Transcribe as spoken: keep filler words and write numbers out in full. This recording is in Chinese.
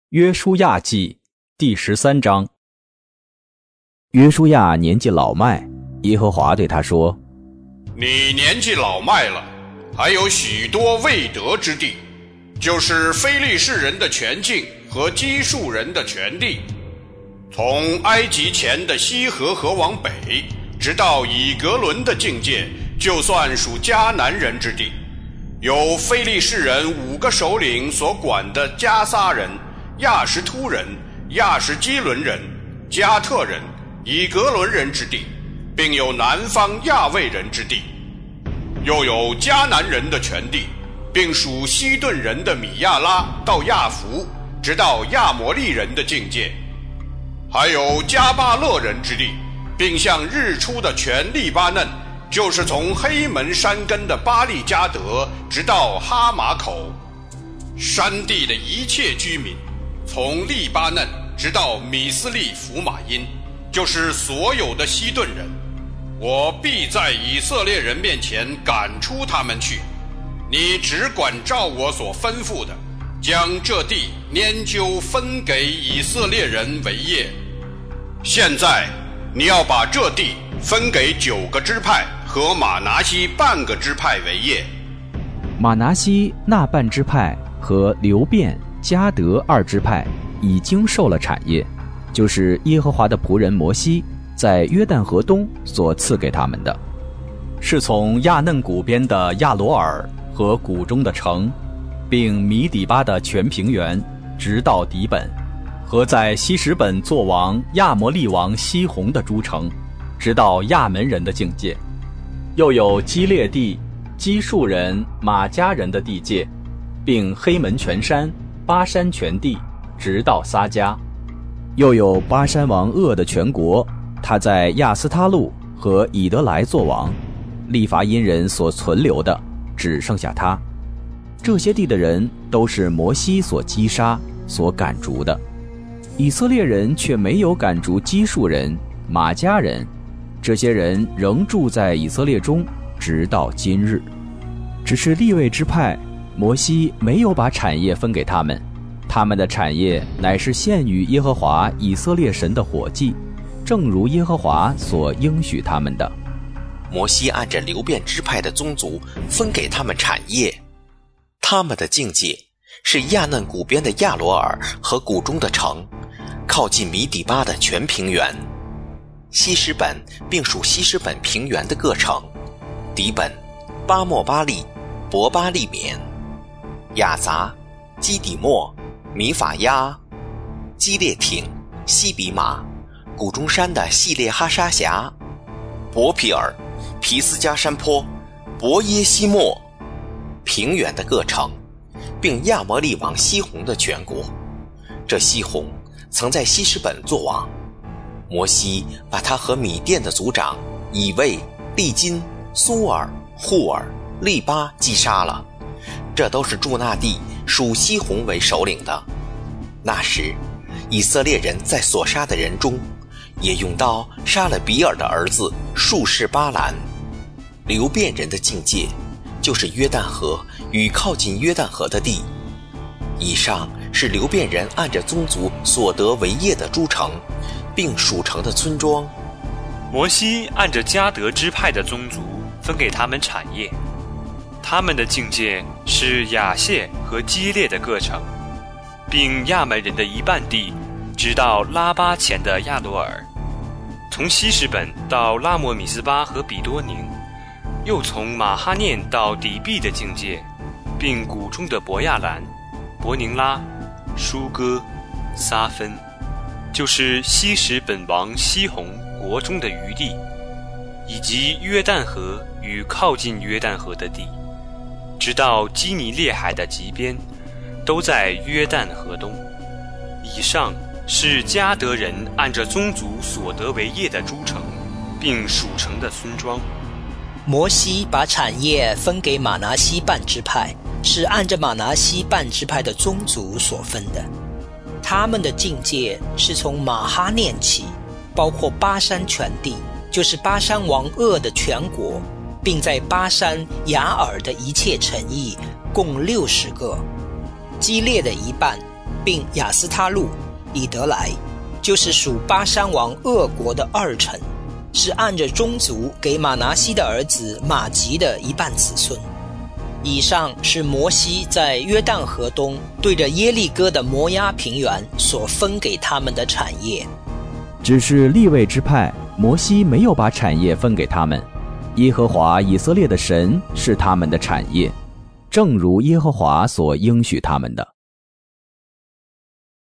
约书亚记第十三章。 约书亚年纪老迈，耶和华对他说： 你年纪老迈了，还有许多未得之地，就是非利士人的全境和基述人的全地，从埃及前的西河河往北，直到以格伦的境界，就算属迦南人之地。有非利士人五个首领所管的加撒人、亚什突人、亚什基伦人、加特人、以格伦人之地，并有南方亚卫人之地，又有迦南人的全地，并属西顿人的米亚拉到亚弗，直到亚摩利人的境界，还有加巴勒人之地，并向日出的全利巴嫩，就是从黑门山根的巴利加德直到哈马口，山地的一切居民，从利巴嫩直到米斯利弗马因，就是所有的西顿人，我必在以色列人面前赶出他们去。你只管照我所吩咐的，将这地拈阄分给以色列人为业。现在你要把这地分给九个支派和马拿西半个支派为业。 马拿西那半支派和流便、迦得二支派已经受了产业，就是耶和华的仆人摩西在约旦河东所赐给他们的， 是从亚嫩谷边的亚罗尔和谷中的城，并米底巴的全平原，直到底本，和在西什本作王亚摩利王西宏的诸城，直到亚门人的境界。又有基列地、基述人、马加人的地界，并黑门全山、巴山全地，直到撒迦。 又有巴山王噩的全国，他在亚斯他路和以德来作王，利乏因人所存留的只剩下他。这些地的人都是摩西所击杀、所赶逐的。以色列人却没有赶逐基述人、马加人，这些人仍住在以色列中，直到今日。只是利未支派，摩西没有把产业分给他们，他们的产业乃是献与耶和华以色列神的火祭，正如耶和华所应许他们的。 摩西按着流便支派的宗族分给他们产业，他们的境界是亚嫩谷边的亚罗尔和谷中的城，靠近米底巴的全平原，西什本并属西什本平原的各城，底本、巴莫巴利、伯巴利缅、亚杂、基底莫、米法亚、基列挺、西比马、谷中山的细列哈沙峡、伯皮尔、皮斯加山坡、伯耶西莫平原的各城，并亚摩利王西宏的全国。这西宏曾在西什本作王，摩西把他和米甸的族长以卫、利金、苏尔、户尔、利巴击杀了，这都是住那地属西宏为首领的。那时以色列人在所杀的人中，也用刀杀了比尔的儿子术士巴兰。流便人的境界就是约旦河与靠近约旦河的地。以上是流便人按着宗族所得为业的诸城，并属城的村庄。 摩西按着迦得支派的宗族分给他们产业，他们的境界是亚谢和基列的各城，并亚门人的一半地，直到拉巴前的亚罗尔，从西什本到拉摩米斯巴和比多宁，又从马哈念到底壁的境界，并谷中的伯亚兰、伯宁拉、舒哥、撒分，就是西什本王西宏国中的余地，以及约旦河与靠近约旦河的地，直到基尼列海的极边，都在约旦河东。以上是迦得人按着宗族所得为业的诸城，并属城的村庄。 摩西把产业分给马拿西半支派，是按着马拿西半支派的宗族所分的。他们的境界是从马哈念起，包括巴山全地，就是巴山王噩的全国，并在巴山雅尔的一切城邑，共六十个。基列的一半， 并亚斯他路、以德来，就是属巴珊王噩国的二城，是按着宗族给马拿西的儿子马吉的一半子孙。以上是摩西在约旦河东对着耶利哥的摩押平原所分给他们的产业。 只是利未支派，摩西没有把产业分给他们，耶和华以色列的神是他们的产业，正如耶和华所应许他们的。